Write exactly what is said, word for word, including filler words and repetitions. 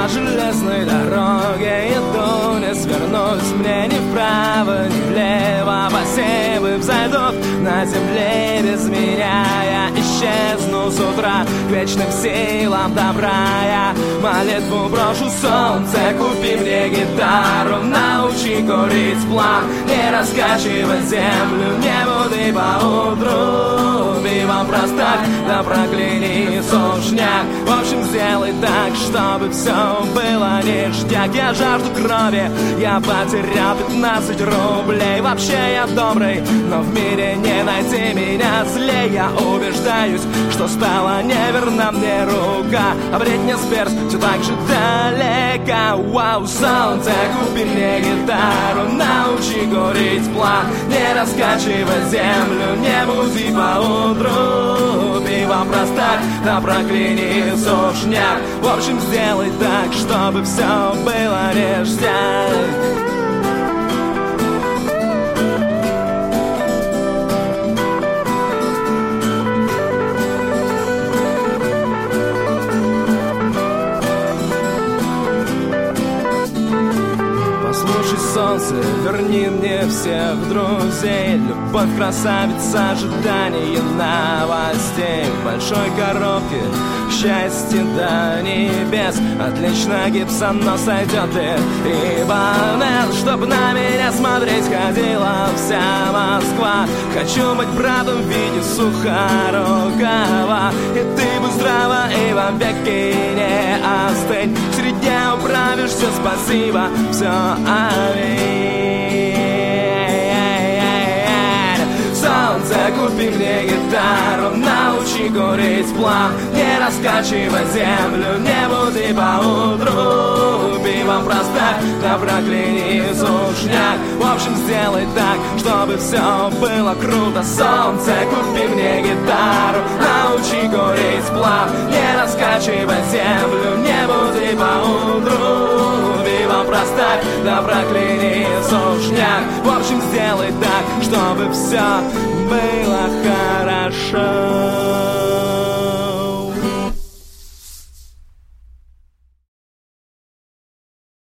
по железной дороге иду, не свернуть мне ни вправо, ни влево. Посевы взойдут на земле без меня. Я исчезну с утра к вечным силам добра. Я молитву брошу: солнце, купи мне гитару, научи курить план, не раскачивай землю, не буди поутру. Пивом проставь, да прокляни сушняк. В общем, сделай так, чтобы все было ништяк. Я жажду крови, я потерял пятнадцать рублей. Вообще я добрый, но в мире не найти меня злей. Я убеждаюсь, что стала неверна мне рука, а Бритни Спирс все так же далеко. Вау, солнце, купи мне гитару, научи курить план, не раскачивай землю, не буди поутру. Пивом проставь, да прокляни сушняк. В общем, сделай так, чтобы все было ништяк. Послушай, солнце, верни мне всех друзей. Любовь, красавица, ожидание новостей. В большой коробке счастье до небес. Отлично гипсон, но сойдет и банет. Чтоб на меня смотреть ходила вся Москва. Хочу быть братом в виде Сухорукова. И ты будь здрава и во веки не остынь. Среди дня управишься, спасибо, все аминь. Солнце, купи мне гитару, научи курить план, не раскачивай землю, не буди поутру. Пивом проставь, да прокляни сушняк. В общем, сделай так, чтобы все было круто. Солнце, купи мне гитару, научи курить план, не раскачивай землю, не буди поутру. Пивом проставь, да прокляни сушняк. В общем, сделай так, чтобы все было хорошо.